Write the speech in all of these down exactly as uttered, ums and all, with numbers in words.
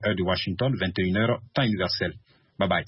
heure de Washington, vingt et une heures, temps universel. Bye bye.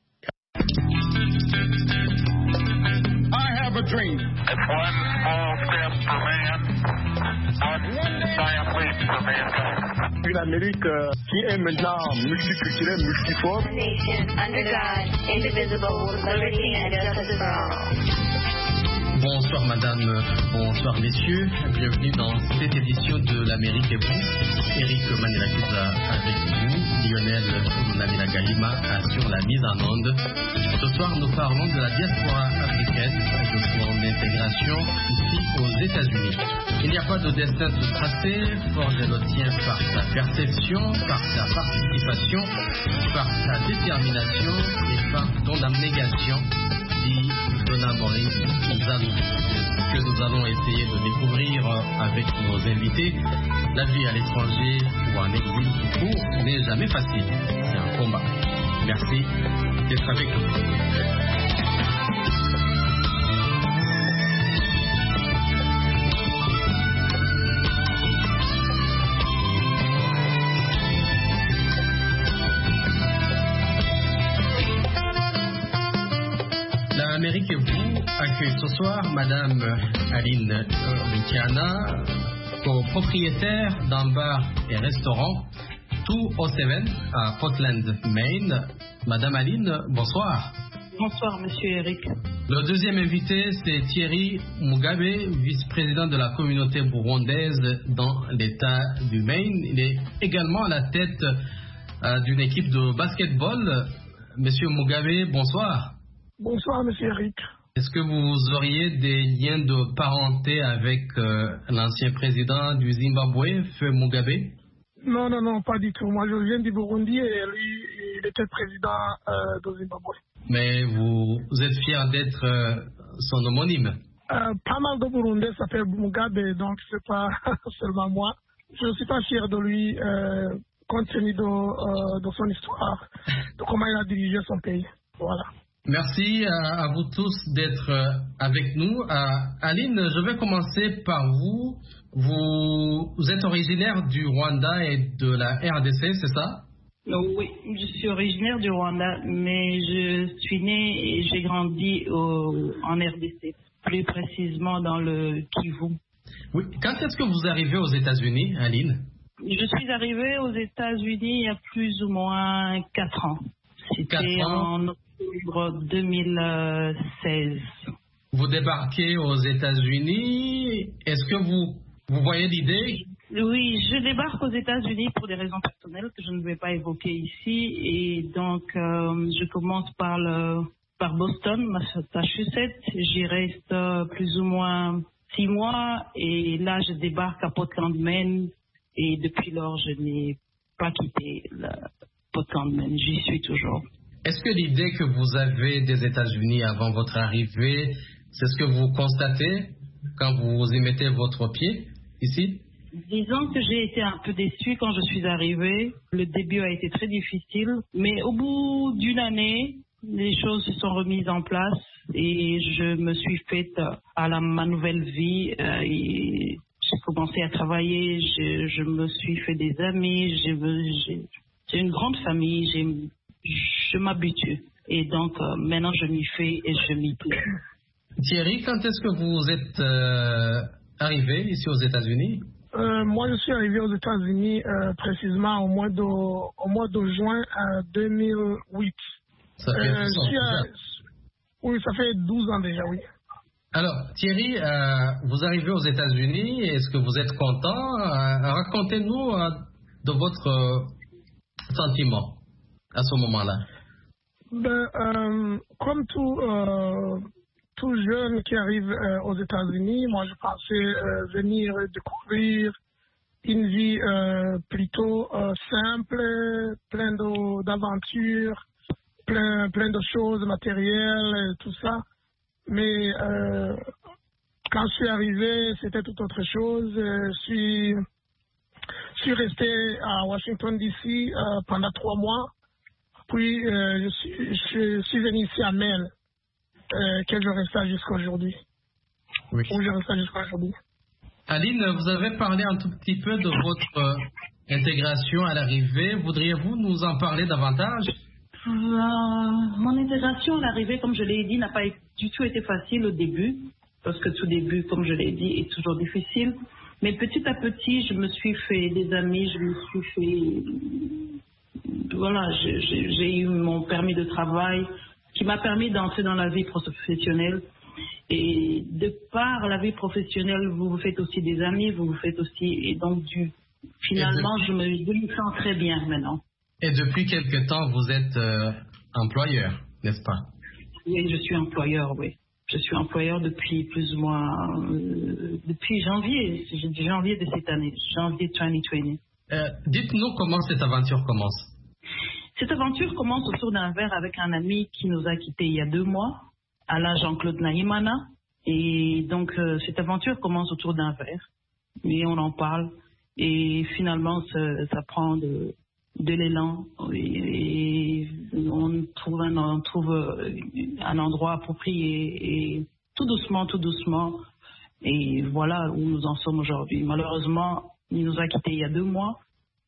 I have a dream. It's one small step for man, one giant leap for mankind. Une Amérique euh, qui est maintenant multiculturelle, multiforme. Nation under God, indivisible, with liberty and justice for all. Bonsoir madame, bonsoir messieurs, bienvenue dans cette édition de l'Amérique et vous. Eric Manirakiza avec vous, Lionel Nabila Galima assure la mise en onde. Ce soir nous parlons de la diaspora africaine, de son intégration ici aux États-Unis. Il n'y a pas de destin tout tracé, forge le tien par sa perception, par sa participation, par sa détermination et par ton abnégation. Dit Donna Morin, que nous allons essayer de découvrir avec nos invités. La vie à l'étranger ou en exil tout court n'est jamais facile. C'est un combat. Merci d'être avec nous. L'Amérique et vous accueille ce soir Madame Aline Luciana, propriétaire d'un bar et restaurant deux cent sept à Portland, Maine. Madame Aline, bonsoir. Bonsoir, Monsieur Eric. Le deuxième invité, c'est Thierry Mugabe, vice-président de la communauté burundaise dans l'État du Maine. Il est également à la tête euh, d'une équipe de basketball. Monsieur Mugabe, bonsoir. Bonsoir, Monsieur Eric. Est-ce que vous auriez des liens de parenté avec euh, l'ancien président du Zimbabwe, Feu Mugabe? Non, non, non, pas du tout. Moi, je viens du Burundi et lui, il était président euh, du Zimbabwe. Mais vous, vous êtes fier d'être euh, son homonyme? euh, Pas mal de Burundais s'appellent Mugabe, donc c'est pas seulement moi. Je ne suis pas fier de lui, euh, compte tenu de, euh, de son histoire, de comment il a dirigé son pays. Voilà. Merci à, à vous tous d'être euh, avec nous. Euh, Aline, je vais commencer par vous. vous. Vous êtes originaire du Rwanda et de la R D C, c'est ça? Oui, je suis originaire du Rwanda, mais je suis née et j'ai grandi au, en R D C, plus précisément dans le Kivu. Oui. Quand est-ce que vous arrivez aux États-Unis, Aline? Je suis arrivée aux États-Unis il y a plus ou moins quatre ans. C'était en octobre deux mille seize. Vous débarquez aux États-Unis. Est-ce que vous, vous voyez l'idée? Oui, je débarque aux États-Unis pour des raisons personnelles que je ne vais pas évoquer ici. Et donc, euh, je commence par, le, par Boston, Massachusetts. J'y reste euh, plus ou moins six mois. Et là, je débarque à Portland, Maine. Et depuis lors, je n'ai pas quitté le Portland, Maine. J'y suis toujours. Est-ce que l'idée que vous avez des États-Unis avant votre arrivée, c'est ce que vous constatez quand vous y mettez votre pied ici? Disons que j'ai été un peu déçue quand je suis arrivée. Le début a été très difficile, mais au bout d'une année, les choses se sont remises en place et je me suis faite à la, ma nouvelle vie. Euh, et j'ai commencé à travailler, je, je me suis fait des amis, j'ai, j'ai, j'ai une grande famille, j'ai, je m'habitue. Et donc euh, maintenant je m'y fais et je m'y plais. Thierry, quand est-ce que vous êtes euh, arrivé ici aux États-Unis? Euh, moi, je suis arrivé aux États-Unis euh, précisément au mois de, au mois de juin euh, deux mille huit. Ça fait euh, douze ans à, déjà. Oui, ça fait douze ans déjà, oui. Alors, Thierry, euh, vous arrivez aux États-Unis, est-ce que vous êtes content? euh, Racontez-nous euh, de votre euh, sentiment à ce moment-là. Ben, euh, comme tout... Euh, tout jeune qui arrive euh, aux États-Unis, moi je pensais euh, venir découvrir une vie euh, plutôt euh, simple, plein de, d'aventures, plein, plein de choses matérielles, et tout ça. Mais euh, quand je suis arrivé, c'était tout autre chose. Je suis, je suis resté à Washington D C euh, pendant trois mois. Puis euh, je, suis, je, je suis venu ici à Maine. Euh, que je reste jusqu'à aujourd'hui. Oui. Où je reste jusqu'à aujourd'hui. Aline, vous avez parlé un tout petit peu de votre intégration à l'arrivée, voudriez-vous nous en parler davantage? Euh, mon intégration à l'arrivée, comme je l'ai dit, n'a pas du tout été facile au début, parce que tout début, comme je l'ai dit, est toujours difficile. Mais petit à petit, je me suis fait des amis, je me suis fait... Voilà, j'ai, j'ai eu mon permis de travail qui m'a permis d'entrer dans la vie professionnelle. Et de par la vie professionnelle, vous vous faites aussi des amis, vous vous faites aussi... Et donc, du, finalement, je me, je me sens très bien maintenant. Et depuis quelque temps, vous êtes euh, employeur, n'est-ce pas? Oui, je suis employeur, oui. Je suis employeur depuis plus ou moins... Euh, depuis janvier, janvier de cette année, janvier deux mille vingt. Euh, dites-nous comment cette aventure commence. Cette aventure commence autour d'un verre avec un ami qui nous a quittés il y a deux mois, Alain Jean-Claude Nahimana. Et donc, euh, cette aventure commence autour d'un verre. Et on en parle. Et finalement, ça, ça prend de... de l'élan et on trouve un, on trouve un endroit approprié et tout doucement, tout doucement et voilà où nous en sommes aujourd'hui. Malheureusement, il nous a quittés il y a deux mois,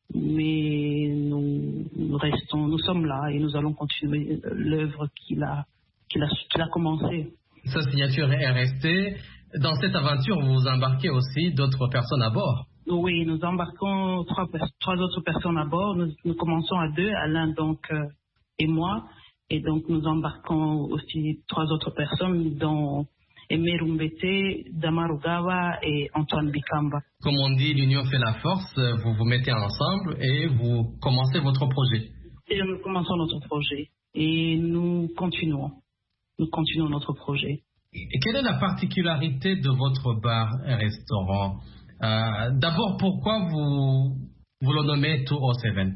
mais nous, nous restons, nous sommes là et nous allons continuer l'œuvre qu'il a, qu'il a, qu'il a commencée. Sa signature est restée. Dans cette aventure, vous embarquez aussi d'autres personnes à bord. Oui, nous embarquons trois, trois autres personnes à bord. Nous, nous commençons à deux, Alain donc euh, et moi. Et donc nous embarquons aussi trois autres personnes, dont Aimé Rumbete, Damarugawa et Antoine Bikamba. Comme on dit, l'union fait la force. Vous vous mettez ensemble et vous commencez votre projet. Et nous commençons notre projet et nous continuons. Nous continuons notre projet. Et quelle est la particularité de votre bar et restaurant? Euh, D'abord, pourquoi vous, vous le nommez deux cent sept?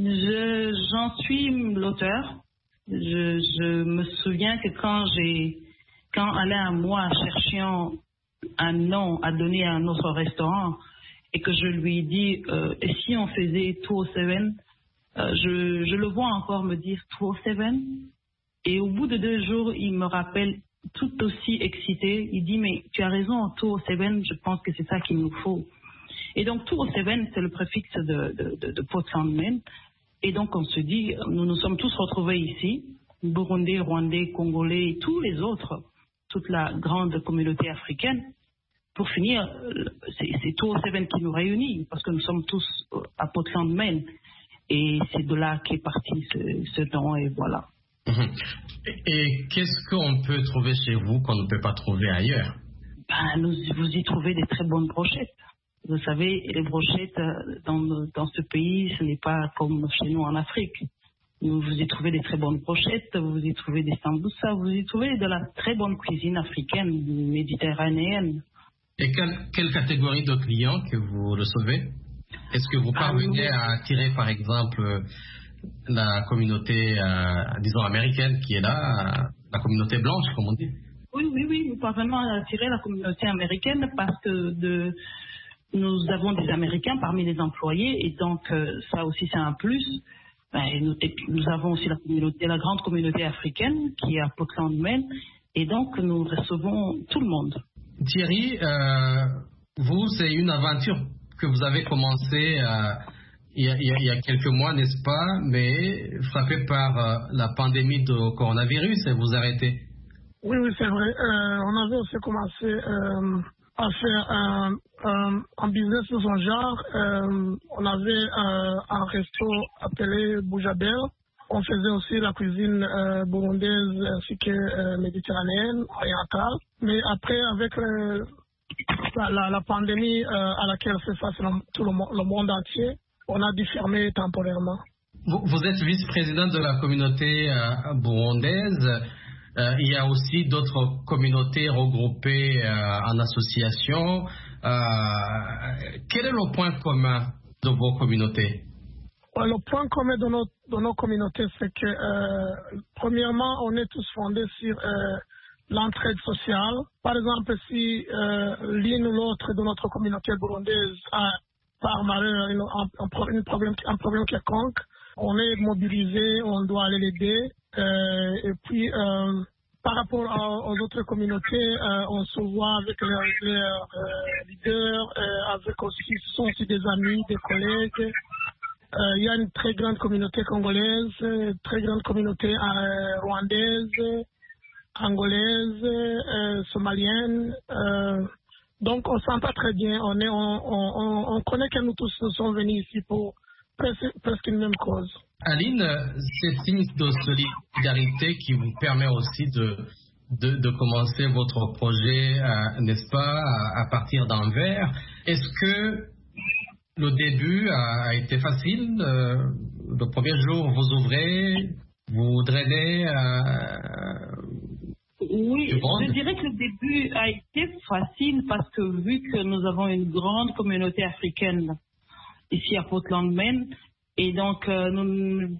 Je, j'en suis l'auteur. Je, je me souviens que quand j'ai, quand Alain et moi cherchions un nom à donner à notre restaurant et que je lui ai dit, euh, et si on faisait deux cent sept, euh, je, je le vois encore me dire deux cent sept. Et au bout de deux jours, il me rappelle tout aussi excité, il dit mais tu as raison, deux cent sept, je pense que c'est ça qu'il nous faut. Et donc deux cent sept, c'est le préfixe de, de, de, de Portland, Maine. Et donc on se dit, nous nous sommes tous retrouvés ici, Burundais, Rwandais, Congolais et tous les autres, toute la grande communauté africaine. Pour finir, c'est, c'est deux cent sept qui nous réunit, parce que nous sommes tous à Portland, Maine. Et c'est de là qu'est parti ce, ce nom, et voilà. Et qu'est-ce qu'on peut trouver chez vous qu'on ne peut pas trouver ailleurs? Ben, nous, vous y trouvez des très bonnes brochettes. Vous savez, les brochettes dans, dans ce pays, ce n'est pas comme chez nous en Afrique. Vous y trouvez des très bonnes brochettes, vous y trouvez des samboussas, vous y trouvez de la très bonne cuisine africaine, méditerranéenne. Et quelle, quelle catégorie de clients que vous recevez? Est-ce que vous parvenez ah, à attirer, par exemple, la communauté, euh, disons, américaine qui est là, euh, la communauté blanche, comme on dit? Oui, oui, oui, nous parvenons à attirer la communauté américaine parce que de, nous avons des Américains parmi les employés et donc euh, ça aussi c'est un plus. Ben, et nous, et nous avons aussi la communauté, la grande communauté africaine qui est à Portland, Maine, et donc nous recevons tout le monde. Thierry, euh, vous, c'est une aventure que vous avez commencée euh, il, y a, il y a quelques mois, n'est-ce pas, mais frappé par euh, la pandémie de coronavirus et vous arrêtez. Oui, oui, c'est vrai. Euh, on avait aussi commencé euh, à faire un, un, un business de son genre. Euh, on avait euh, un resto appelé Boujabel. On faisait aussi la cuisine euh, burundaise ainsi que euh, méditerranéenne, orientale. Mais après, avec le, la, la, la pandémie euh, à laquelle fait face tout le, le monde entier, on a dû fermer temporairement. Vous, vous êtes vice-président de la communauté euh, burundaise. Euh, il y a aussi d'autres communautés regroupées euh, en association. Euh, quel est le point commun de vos communautés? Le point commun de nos, de nos communautés, c'est que, euh, premièrement, on est tous fondés sur euh, l'entraide sociale. Par exemple, si euh, l'une ou l'autre de notre communauté burundaise a, par malheur, une, un, un, problème, un problème quelconque, on est mobilisé, on doit aller l'aider. Euh, et puis, euh, par rapport à, aux autres communautés, euh, on se voit avec leurs leur, euh, leaders, euh, avec aussi, ce sont aussi des amis, des collègues. Euh, il y a une très grande communauté congolaise, euh, très grande communauté euh, rwandaise, angolaise, euh, somalienne. Euh, donc on s'entend très bien. On, est, on, on, on connaît que nous tous sommes venus ici pour presque, presque une même cause. Aline, c'est signe de solidarité qui vous permet aussi de, de, de commencer votre projet, euh, n'est-ce pas, à, à partir d'Anvers. Est-ce que le début a, a été facile? euh, Le premier jour, vous ouvrez, vous drainez euh, Oui, je dirais que le début a été facile parce que vu que nous avons une grande communauté africaine ici à Portland, Maine, et donc euh, nous,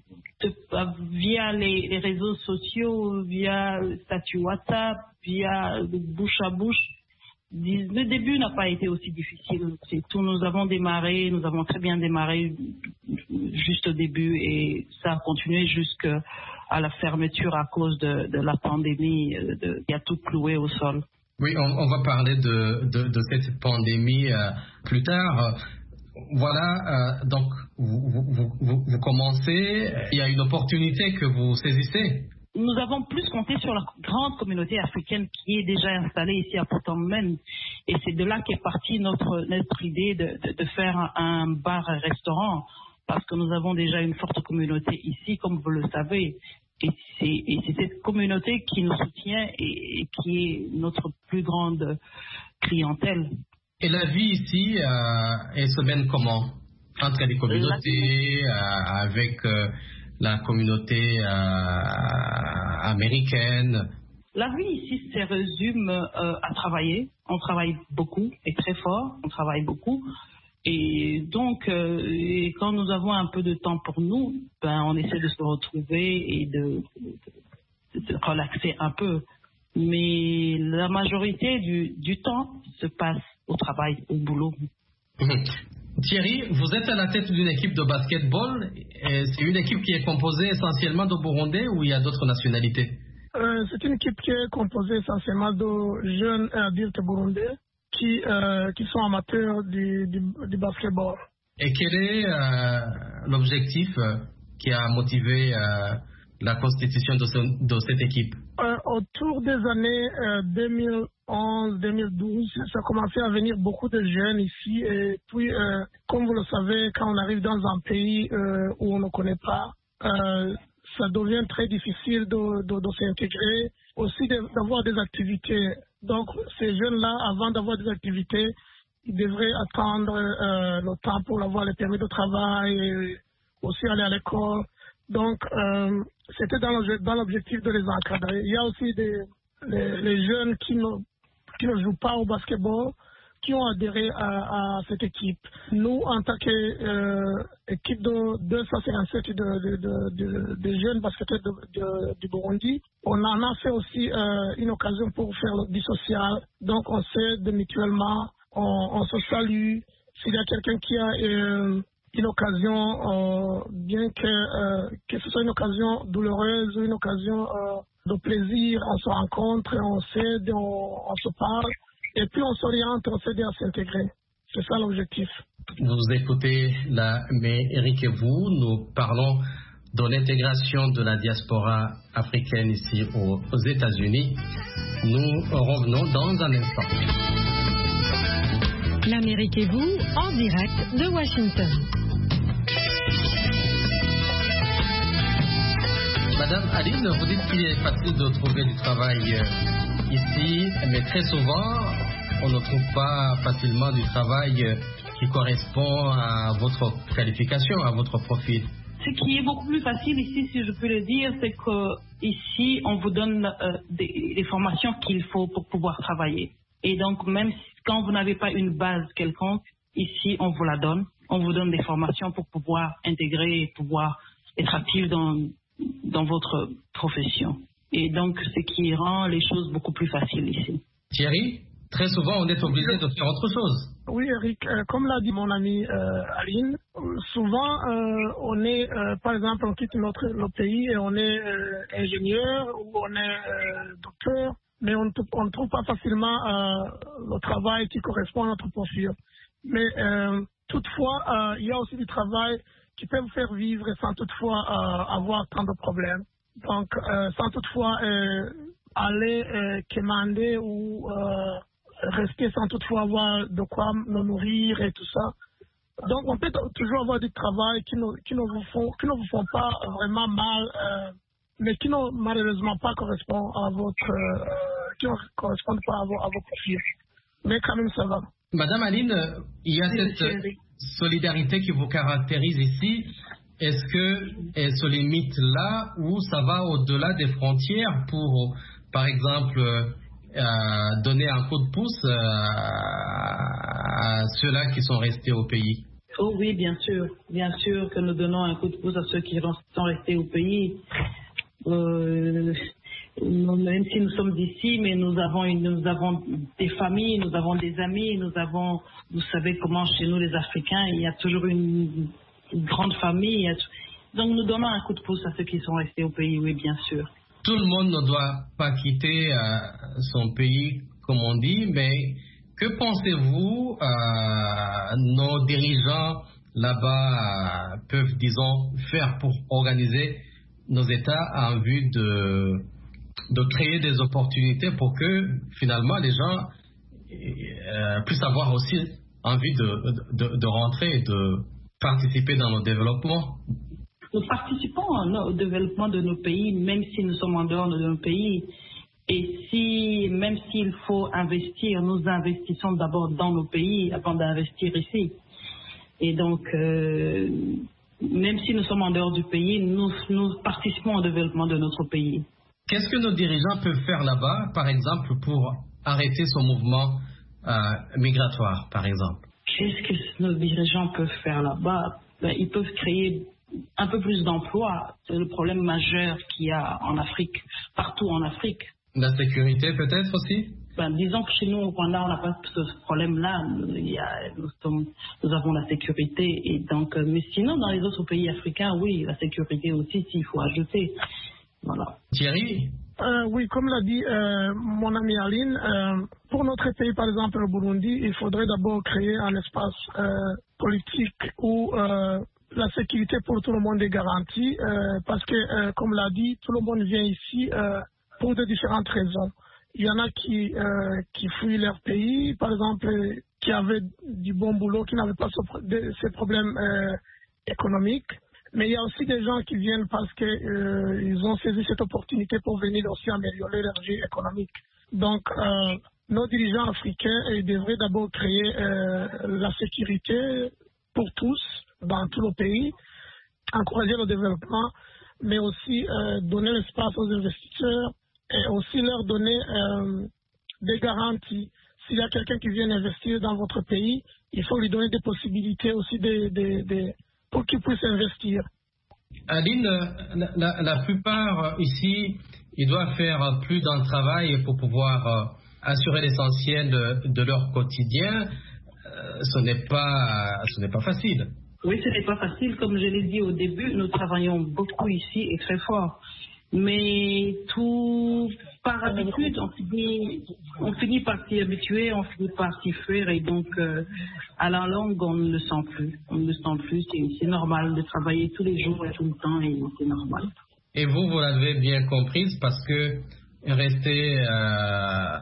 via les, les réseaux sociaux, via le statut WhatsApp, via le bouche à bouche, le début n'a pas été aussi difficile. C'est tout, nous avons démarré, nous avons très bien démarré juste au début et ça a continué jusqu'à la fermeture à cause de, de la pandémie de, qui a tout cloué au sol. Oui, on, on va parler de, de, de cette pandémie euh, plus tard. Voilà, euh, donc vous, vous, vous, vous commencez, il y a une opportunité que vous saisissez. Nous avons plus compté sur la grande communauté africaine qui est déjà installée ici à Portland, Maine. Et c'est de là qu'est partie notre, notre idée de, de, de faire un, un bar-restaurant. Parce que nous avons déjà une forte communauté ici, comme vous le savez. Et c'est, et c'est cette communauté qui nous soutient et, et qui est notre plus grande clientèle. Et la vie ici, euh, elle se mène comment? Entre les communautés, euh, avec euh, la communauté euh, américaine? La vie ici se résume euh, à travailler. On travaille beaucoup et très fort. On travaille beaucoup. Et donc, euh, et quand nous avons un peu de temps pour nous, ben, on essaie de se retrouver et de, de, de relaxer un peu. Mais la majorité du, du temps se passe au travail, au boulot. Thierry, vous êtes à la tête d'une équipe de basketball. Et c'est une équipe qui est composée essentiellement de Burundais ou il y a d'autres nationalités? euh, C'est une équipe qui est composée essentiellement de jeunes adultes burundais qui, euh, qui sont amateurs du, du, du basketball. Et quel est euh, l'objectif euh, qui a motivé euh, la constitution de, ce, de cette équipe? euh, Autour des années euh, deux mille onze deux mille douze, ça a commencé à venir beaucoup de jeunes ici. Et puis, euh, comme vous le savez, quand on arrive dans un pays euh, où on ne connaît pas, euh, ça devient très difficile de, de, de s'intégrer, aussi de, d'avoir des activités. Donc, ces jeunes-là, avant d'avoir des activités, ils devraient attendre euh, le temps pour avoir les permis de travail et aussi aller à l'école. Donc, euh, c'était dans, le, dans l'objectif de les encadrer. Il y a aussi des, les, les jeunes qui ne, qui ne jouent pas au basketball, qui ont adhéré à, à cette équipe. Nous, en tant qu'équipe euh, de deux cent cinquante-sept de, de, de, de, de jeunes basketteurs de, de, du Burundi, on en a fait aussi euh, une occasion pour faire le du social. Donc, on s'aide mutuellement, on, on se salue. S'il y a quelqu'un qui a euh, une occasion, euh, bien que, euh, que ce soit une occasion douloureuse ou une occasion euh, de plaisir, on se rencontre, on s'aide, on, on se parle. Et puis on s'oriente, on s'aide à s'intégrer. C'est ça l'objectif. Vous écoutez l'Amérique et vous, nous parlons de l'intégration de la diaspora africaine ici aux, aux États-Unis. Nous revenons dans un instant. L'Amérique et vous, en direct de Washington. Madame Aline, vous dites qu'il est facile de trouver du travail euh, ici, mais très souvent, on ne trouve pas facilement du travail euh, qui correspond à votre qualification, à votre profil. Ce qui est beaucoup plus facile ici, si je peux le dire, c'est que ici, on vous donne euh, des, des formations qu'il faut pour pouvoir travailler. Et donc, même si, quand vous n'avez pas une base quelconque, ici, on vous la donne. On vous donne des formations pour pouvoir intégrer et pouvoir être actif dans, dans votre profession. Et donc, ce qui rend les choses beaucoup plus faciles ici. Thierry, très souvent, on est obligé de faire autre chose. Oui, Eric, euh, comme l'a dit mon ami euh, Aline, euh, souvent, euh, on est, euh, par exemple, on quitte notre, notre pays et on est euh, ingénieur ou on est euh, docteur, mais on ne trouve pas facilement euh, le travail qui correspond à notre profil. Mais euh, toutefois, euh, il y a aussi du travail qui peut vous faire vivre sans toutefois euh, avoir tant de problèmes. Donc, euh, sans toutefois euh, aller euh, commander ou euh, rester sans toutefois avoir de quoi nous nourrir et tout ça. Donc, on peut toujours avoir du travail qui ne, qui ne, vous, font, qui ne vous font pas vraiment mal, euh, mais qui ne malheureusement pas correspond à votre, euh, qui ne correspondent pas à vos, à vos profils. Mais quand même, ça va. Madame Aline, il y a cette solidarité qui vous caractérise ici. Est-ce qu'elle se limite là ou ça va au-delà des frontières pour, par exemple, euh, donner un coup de pouce euh, à ceux-là qui sont restés au pays? Oh oui, bien sûr. Bien sûr que nous donnons un coup de pouce à ceux qui sont restés au pays. Euh, même si nous sommes d'ici, mais nous avons, une, nous avons des familles, nous avons des amis, nous avons, vous savez comment chez nous les Africains, il y a toujours une, une grande famille. Il y a, donc nous donnons un coup de pouce à ceux qui sont restés au pays, oui, bien sûr. Tout le monde ne doit pas quitter euh, son pays, comme on dit, mais que pensez-vous, euh, nos dirigeants là-bas euh, peuvent, disons, faire pour organiser nos États en vue de, de créer des opportunités pour que, finalement, les gens euh, puissent avoir aussi envie de, de, de rentrer et de participer dans nos développements? Nous participons au développement de nos pays, même si nous sommes en dehors de nos pays. Et si, même s'il faut investir, nous investissons d'abord dans nos pays avant d'investir ici. Et donc, euh, même si nous sommes en dehors du pays, nous, nous participons au développement de notre pays. Qu'est-ce que nos dirigeants peuvent faire là-bas, par exemple, pour arrêter ce mouvement euh, migratoire, par exemple? Qu'est-ce que nos dirigeants peuvent faire là-bas? Ben, ils peuvent créer un peu plus d'emplois. C'est le problème majeur qu'il y a en Afrique, partout en Afrique. La sécurité peut-être aussi? Ben, disons que chez nous au Rwanda, on n'a pas ce problème-là. Il y a, nous, sommes, nous avons la sécurité. Et donc, mais sinon, dans les autres pays africains, oui, la sécurité aussi, s'il faut ajouter. Voilà. Thierry? Euh, oui, comme l'a dit euh, mon ami Aline, euh, pour notre pays, par exemple le Burundi, il faudrait d'abord créer un espace euh, politique où euh, la sécurité pour tout le monde est garantie, euh, parce que, euh, comme l'a dit, tout le monde vient ici euh, pour de différentes raisons. Il y en a qui, euh, qui fuient leur pays, par exemple, qui avaient du bon boulot, qui n'avaient pas ce, de, ces problèmes euh, économiques. Mais il y a aussi des gens qui viennent parce qu'ils euh, ont saisi cette opportunité pour venir aussi améliorer leur vie économique. Donc, euh, nos dirigeants africains ils devraient d'abord créer euh, la sécurité pour tous, dans tous nos pays, encourager le développement, mais aussi euh, donner l'espace aux investisseurs et aussi leur donner euh, des garanties. S'il y a quelqu'un qui vient investir dans votre pays, il faut lui donner des possibilités aussi de, de, de, pour qu'il puisse investir. Aline, la, la, la plupart ici, ils doivent faire plus d'un travail pour pouvoir euh, assurer l'essentiel de, de leur quotidien. Euh, ce n'est pas, ce n'est pas facile. Oui, ce n'est pas facile. Comme je l'ai dit au début, nous travaillons beaucoup ici et très fort. Mais tout par habitude, on finit, on finit par s'y habituer, on finit par s'y faire et donc euh, à la longue, on ne le sent plus. On ne le sent plus, c'est, c'est normal de travailler tous les jours et tout le temps et c'est normal. Et vous, vous l'avez bien comprise parce que rester euh,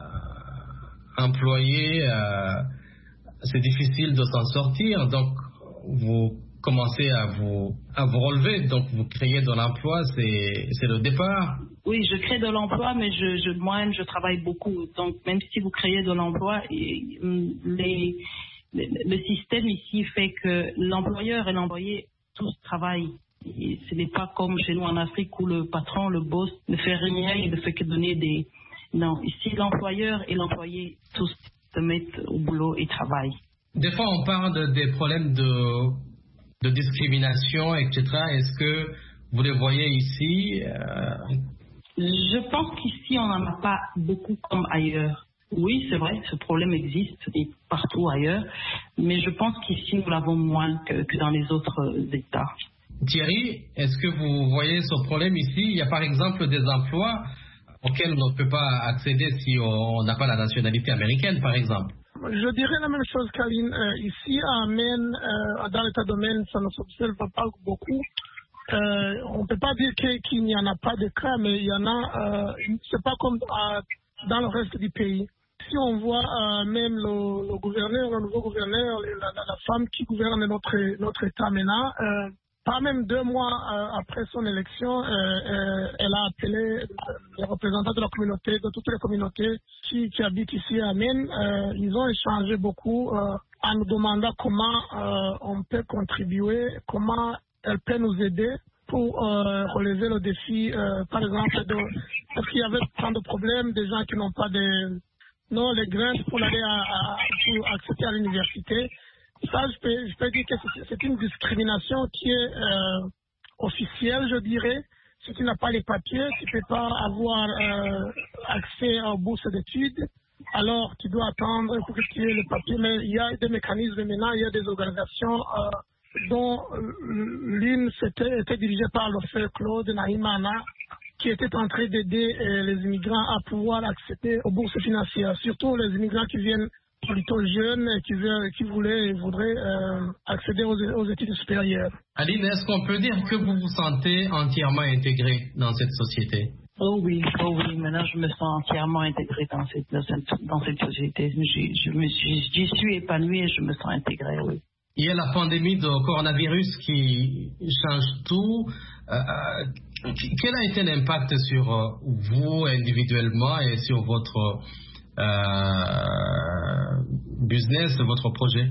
employé, euh, c'est difficile de s'en sortir, donc vous commencez à vous, à vous relever, donc vous créez de l'emploi, c'est, c'est le départ. Oui, je crée de l'emploi, mais je, je, moi-même, je travaille beaucoup. Donc, même si vous créez de l'emploi, les, les, le système ici fait que l'employeur et l'employé, tous travaillent. Et ce n'est pas comme chez nous en Afrique où le patron, le boss, ne fait rien et ne fait que donner des... Non, ici, l'employeur et l'employé, tous se mettent au boulot et travaillent. Des fois, on parle de, des problèmes de... de discrimination, et cetera. Est-ce que vous les voyez ici? euh... Je pense qu'ici, on n'en a pas beaucoup comme ailleurs. Oui, c'est vrai, ce problème existe et partout ailleurs, mais je pense qu'ici, nous l'avons moins que, que dans les autres États. Thierry, est-ce que vous voyez ce problème ici? Il y a par exemple des emplois auxquels on ne peut pas accéder si on n'a pas la nationalité américaine, par exemple. Je dirais la même chose, Kaline. Euh, ici, à Amen, euh, dans l'État domaine, ça ne s'observe pas beaucoup. Euh, on ne peut pas dire que, qu'il n'y en a pas de cas, mais il y en a. Euh, c'est pas comme euh, dans le reste du pays. Si on voit euh, même le, le gouverneur, le nouveau gouverneur, la, la, la femme qui gouverne notre, notre État maintenant, euh, pas même deux mois euh, après son élection, euh, euh, elle a appelé les représentants de la communauté, de toutes les communautés qui, qui habitent ici à Amen. Euh, ils ont échangé beaucoup euh, en nous demandant comment euh, on peut contribuer, comment elle peut nous aider pour euh, relever le défi, euh, par exemple, de, parce qu'il y avait tant de problèmes, des gens qui n'ont pas de, non, les grades pour aller à, à, pour accéder à l'université. Ça, je peux, je peux dire que c'est, c'est une discrimination qui est euh, officielle, je dirais. Si tu n'as pas les papiers, tu ne peux pas avoir euh, accès aux bourses d'études. Alors, tu dois attendre pour que tu aies les papiers. Mais il y a des mécanismes maintenant, il y a des organisations euh, dont l'une était, était dirigée par le frère Claude Nahimana, qui était en train d'aider euh, les immigrants à pouvoir accéder aux bourses financières, surtout les immigrants qui viennent plutôt jeunes et qui, qui voulaient et voudraient euh, accéder aux, aux études supérieures. Aline, est-ce qu'on peut dire que vous vous sentez entièrement intégrée dans cette société? Oh oui, oh oui, maintenant je me sens entièrement intégrée dans cette, dans cette, dans cette société. J'y, je me suis, j'y suis épanouie et je me sens intégrée, oui. Il y a la pandémie de coronavirus qui change tout. Euh, quel a été l'impact sur vous individuellement et sur votre euh, business, votre projet?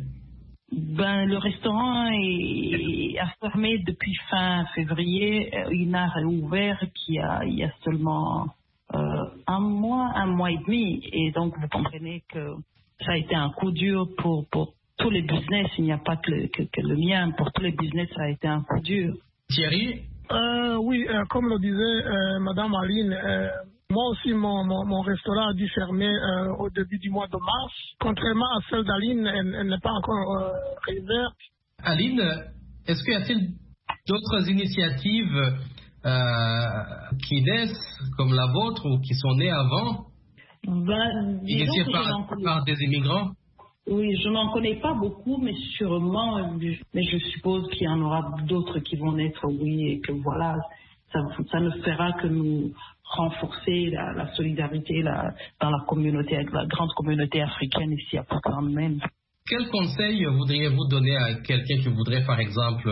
Ben, le restaurant est, a fermé depuis fin février. Il n'a réouvert qu'il y a, il y a seulement euh, un mois, un mois et demi. Et donc, vous comprenez que ça a été un coup dur pour, pour tous les business. Il n'y a pas que le, que, que le mien. Pour tous les business, ça a été un coup dur. Thierry? Euh, oui, euh, comme le disait euh, Madame Aline, euh, moi aussi, mon, mon, mon restaurant a dû fermer euh, au début du mois de mars. Contrairement à celle d'Aline, elle, elle n'est pas encore euh, réouverte. Aline, est-ce qu'il y a-t-il d'autres initiatives euh, qui naissent comme la vôtre ou qui sont nées avant, ben, initiées par, par des immigrants? Oui, je n'en connais pas beaucoup, mais sûrement, mais je suppose qu'il y en aura d'autres qui vont naître, oui, et que voilà, ça, ça ne fera que nous renforcer la, la solidarité la, dans la communauté, avec la grande communauté africaine ici à Portland même. Quel conseil voudriez-vous donner à quelqu'un qui voudrait, par exemple,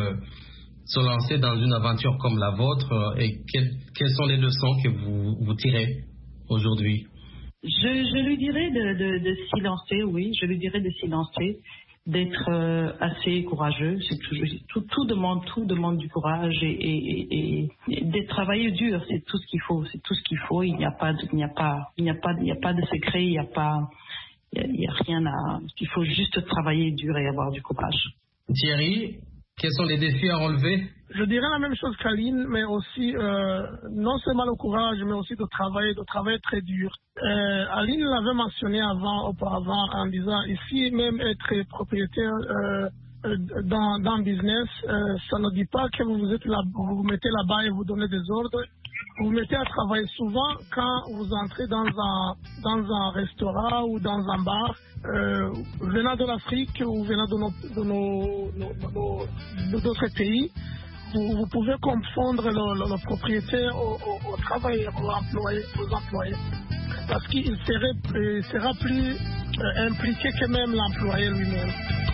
se lancer dans une aventure comme la vôtre, et quelles, quelles sont les leçons que vous, vous tirez aujourd'hui? Je, je lui dirais de, de, de s'y lancer, oui, je lui dirais de s'y lancer, d'être euh, assez courageux. C'est toujours, tout, tout demande, tout demande du courage et, et, et, et de travailler dur. C'est tout ce qu'il faut. C'est tout ce qu'il faut. Il n'y a pas, de, il n'y a pas, il n'y a pas, il n'y a pas de secret. Il n'y a pas, il n'y a, a rien à. Il faut juste travailler dur et avoir du courage. Thierry, quels sont les défis à relever? Je dirais la même chose qu'Aline, mais aussi euh, non seulement le courage, mais aussi de travailler, de travailler très dur. Euh, Aline l'avait mentionné avant, auparavant, en disant ici même être propriétaire euh, dans, dans le business, euh, ça ne dit pas que vous vous êtes là, vous vous mettez là-bas et vous donnez des ordres. Vous vous mettez à travailler souvent quand vous entrez dans un dans un restaurant ou dans un bar, euh, venant de l'Afrique ou venant de nos de nos, nos, nos, nos d'autres pays. Vous, vous pouvez confondre le, le, le propriétaire au, au, au travailleur, aux employés, aux employés. Parce qu'il serait, euh, sera plus euh, impliqué que même l'employé lui-même.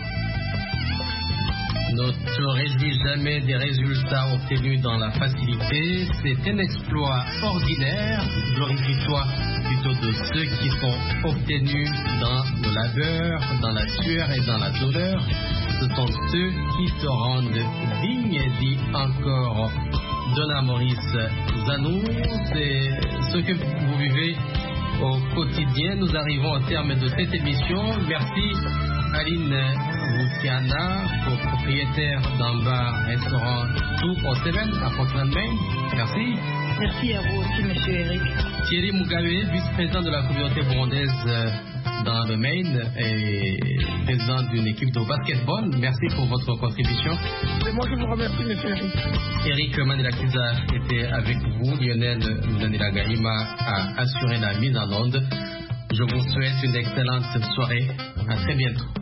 Ne te réjouis jamais des résultats obtenus dans la facilité. C'est un exploit ordinaire. Glorifie-toi plutôt de ceux qui sont obtenus dans le labeur, dans la sueur et dans la douleur. Ce sont ceux qui se rendent dignes, dit encore Donna Maurice Zanou. C'est ce que vous vivez au quotidien. Nous arrivons au terme de cette émission. Merci Aline Moukiana, propriétaire d'un bar-restaurant Two oh seven à Portland, Maine. Merci. Merci à vous aussi, monsieur Eric. Thierry Mugabe, vice-président de la communauté burundaise dans le Maine et président d'une équipe de basketball. Merci pour votre contribution. C'est moi qui vous remercie, monsieur Eric. Eric Mandela-Kiza était avec vous. Lionel Nanila-Gahima a assuré la mise en onde. Je vous souhaite une excellente soirée. À très bientôt.